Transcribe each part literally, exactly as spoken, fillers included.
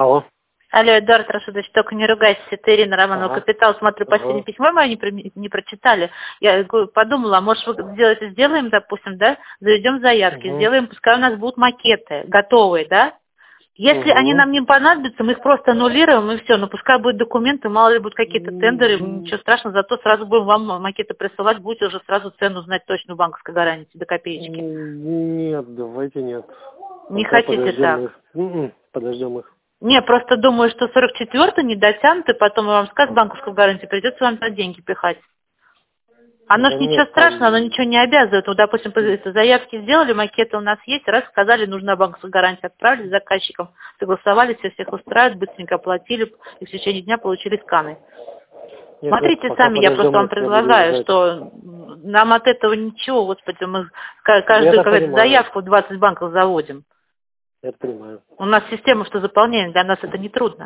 Алло. Алло, Эдуард Рашидович, только не ругайтесь, это Ирина Романова, Ага. Капитал. Смотрю, последнее Ага. письмо мое не, про- не прочитали. Я говорю, подумала, а может вы сделаете, сделаем, допустим, да, заведем заявки, Угу. сделаем, пускай у нас будут макеты готовые, да? Если они Угу. нам не понадобятся, мы их просто аннулируем и все. Но пускай будут документы, мало ли будут какие-то тендеры, ничего страшного, зато сразу будем вам макеты присылать, будете уже сразу цену знать точно банковской гарантии до копеечки. Нет, давайте нет. Не Пока хотите подождем так? их. М-м, Подождем их. Не, просто думаю, что сорок четвёртый не дотянут, и потом вам скажут банковскую гарантию, придется вам туда деньги пихать. Оно ж Да ничего нет, страшного, оно там... ничего не обязывает. Вот, допустим, это заявки сделали, макеты у нас есть, раз сказали, нужна банковская гарантия, отправили заказчикам, согласовали, все всех устраивает, быстренько оплатили, и в течение дня получили сканы. Нет, нет, Смотрите пока сами, я просто подождем вам их, я буду их предлагаю, ждать. что нам от этого ничего, господи, мы ка- Я каждую это какую-то понимаю. заявку в двадцать банков заводим. Я это понимаю. У нас система, что заполняем, для нас это не трудно.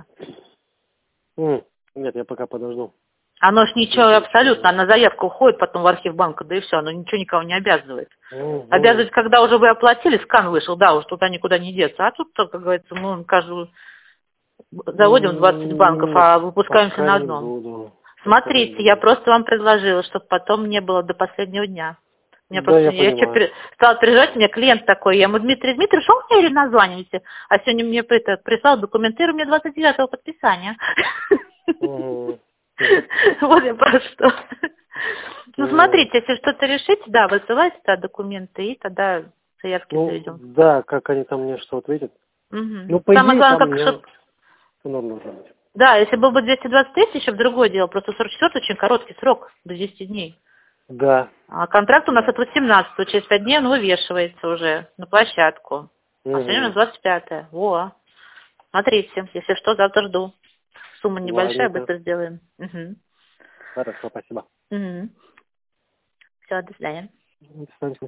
М, Нет, я пока подожду. Оно ж ничего Ничего абсолютно, страшного. она заявка уходит потом в архив банка, да и все, оно ничего никого не обязывает. Мгм. Обязывает, когда уже вы оплатили, скан вышел, да, уж туда никуда не деться. А тут, как говорится, мы каждую заводим двадцать банков, М, Нет, а выпускаемся пока на не одном. буду. Пока не Смотрите, я буду. просто вам предложила, чтобы потом не было до последнего дня. Мне Да, просто, я я что, понимаю. стала переживать, у меня клиент такой, я ему, Дмитрий, Дмитрий, что вы мне названиваете? А сегодня мне это, прислал документирую мне двадцать девятого подписания. Мгм. Вот я про что. Ну, М, смотрите, если что-то решите, да, высылайте тогда документы, и тогда заявки Ну, заведем. да, как они там мне что ответят. Мгм. Ну, по Самое идее, главное, там как, мне чтоб, все норм должно быть. да, если был бы двести двадцать тысяч, еще в другое дело, просто сорок четвёртый очень короткий срок, до десяти дней. Да, А контракт у нас да. от восемнадцатого, через пять дней он вывешивается уже на площадку. А сегодня у нас Угу. двадцать пятое. Во. Смотрите, если что, завтра жду. Сумма небольшая, Ладненько. быстро сделаем. Угу. Хорошо, спасибо. Угу. Все, до свидания. До свидания.